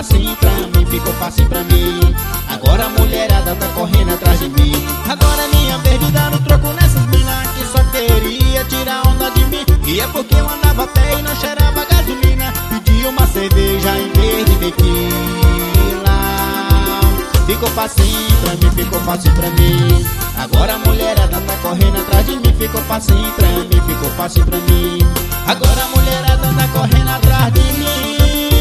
facinho pra mim, ficou facinho pra mim. Agora a mulherada tá correndo atrás de mim. Agora é minha vez de dar no troco nessas minas que só queria tirar onda de mim. E é porque eu andava a pé e não cheirava gasolina. Pedi uma cerveja em vez de tequila. Ficou facinho pra mim, ficou facinho pra mim. Agora a mulherada tá correndo atrás de mim. Ficou facinho pra mim, ficou facinho pra mim. Agora a mulherada tá correndo atrás de mim.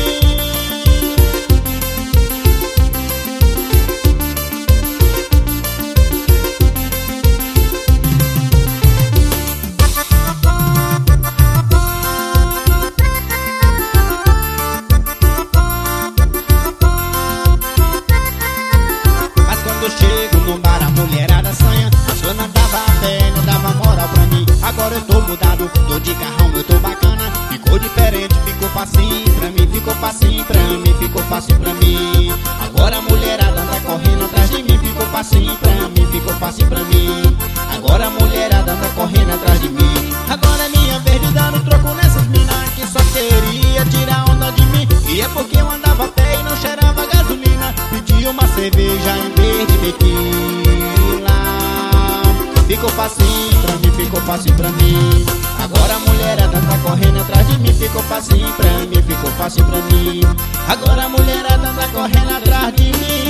Eu chego no bar, a mulherada sanha. As que eu não dava a pé, não dava moral pra mim. Agora eu tô mudado, tô de carrão, eu tô bacana. Ficou diferente, ficou facinho pra mim. Ficou facinho pra mim, ficou facinho pra mim. Agora a mulherada tá correndo atrás de mim. Ficou facinho pra mim, ficou facinho pra mim. Agora a mulherada tá correndo atrás de mim. Agora é minha vez de dar no troco nessas minas que só queria tirar onda de mim. E é porque eu andava a pé e não cheirava gasolina. Pedi uma cerveja em vez de tequila. Ficou facinho pra mim, ficou facinho pra mim. Agora a mulherada tá correndo atrás de mim. Ficou facinho pra mim, ficou facinho pra mim. Agora a mulherada tá correndo atrás de mim.